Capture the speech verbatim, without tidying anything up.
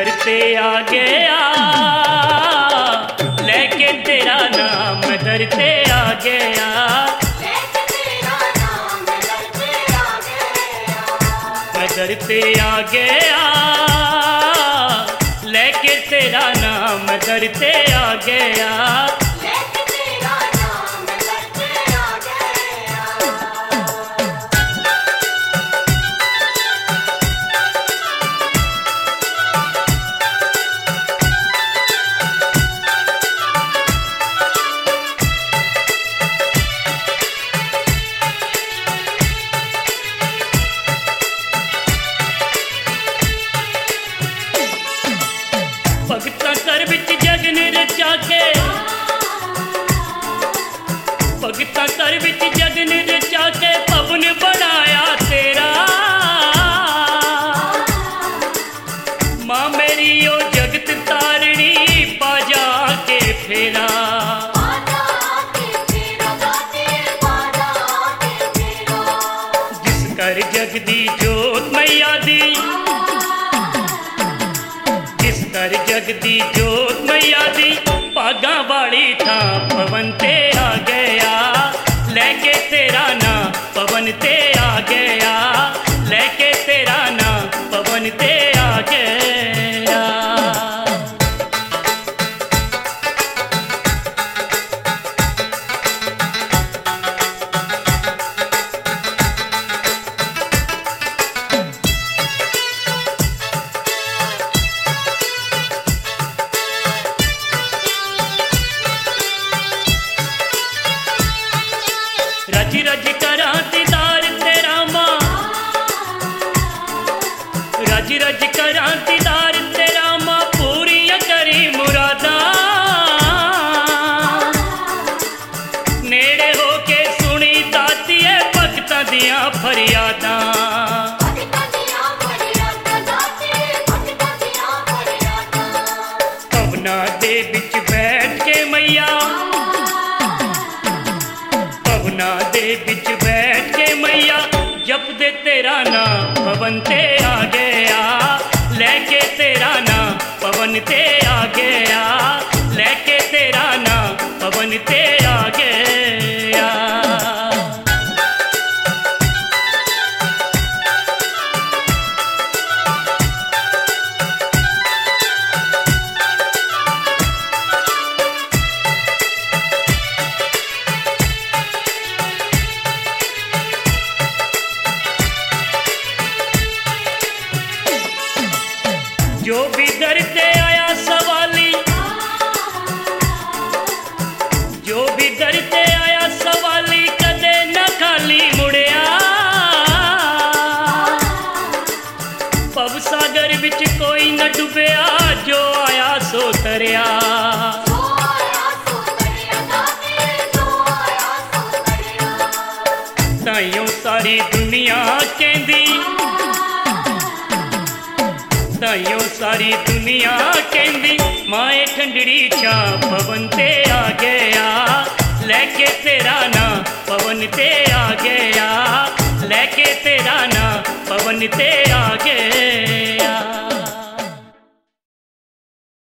दर पे आ गया, लेके तेरा नाम दर पे आ गया, लेके तेरा नाम दर पे आ गया, मैं दर पे आ गया, लेके तेरा नाम दर पे आ गया। लेके तेरा नाम दर पे आ गया। भगतां कर विच जगन रचा के, भगतां कर विच जगन रचा के भवन बनाया तेरा, मां मेरी ओ जगत तारणी बाजा के फेरा, बाजा के फेरा गाते, बाजा के फेरा, जिस कर जगदी जोत मैया दी, जिस कर जगदी जोत मैया दी, भागा वाली था पवन ते आ गया, लेके तेरा ना पवन ते आ गया, लेके तेरा ना पवन ते आ गया। रज रज करा दीदार तेरा मां, रज रज करा दीदार तेरा मां, पूरियां करी मुरादा, नेड़े होके सुनी दातिए भगतां दियां फरियादां, भगतां दियां फरियादां गाते, भगतां दियां फरियादां, भवना दे बिच बैठ के मैया, भवना दे बिच बैठ के मैया, जप दे तेरा नाम पवन ते आ गया, लेके तेरा नाम पवन ते आ गया, लेके तेरा नाम पवन ते आ गया। जो भी दर ते आया सवाली, जो भी दर ते आया सवाली, कदे न खाली मुड़िया, भव सागर विच कोई न डुबया, जो आया सो तरया, जो आया सो तरया गाते, जो आया सो तरया, ताइयों सारी दुनिया कहंदी, ताइयों सारी दुनिया कहंदी, माए ठंडड़ी छा पवन ते आ गया, लेके तेरा ना पवन ते आ गया, लेके तेरा ना पवन ते आ गया।